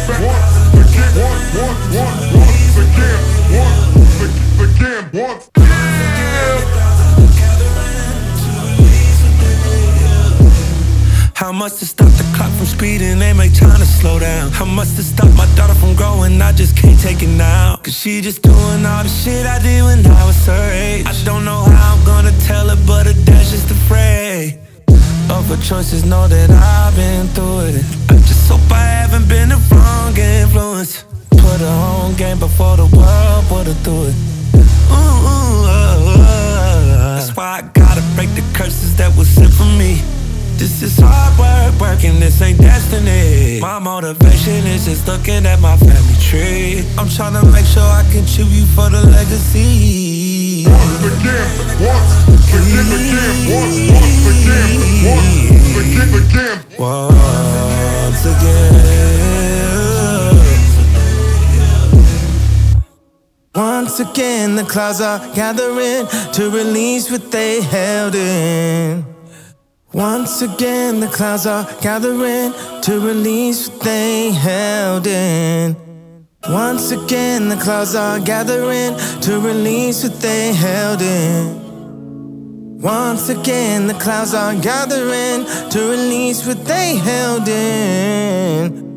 How much to stop the clock from speeding, they make time to slow down. How much to stop my daughter from growing, I just can't take it now. Cause she just doing all the shit I did when I was her age. I don't know how I'm gonna tell her, but her dad's just afraid of her choices, know that I've been through it. I just hope I haven't been the wrong influence. Put her on game before the world put her through it. That's why I gotta break the curses that was sent for me. This is hard work, working, this ain't destiny. My motivation is just looking at my family tree. I'm tryna make sure I contribute for the legacy. Once again, once again, once again. Once again. Once again, the clouds are gathering to release what they held in. Once again, the clouds are gathering to release what they held in. Once again, the clouds are gathering to release what they held in. Once again, the clouds are gathering to release what they held in.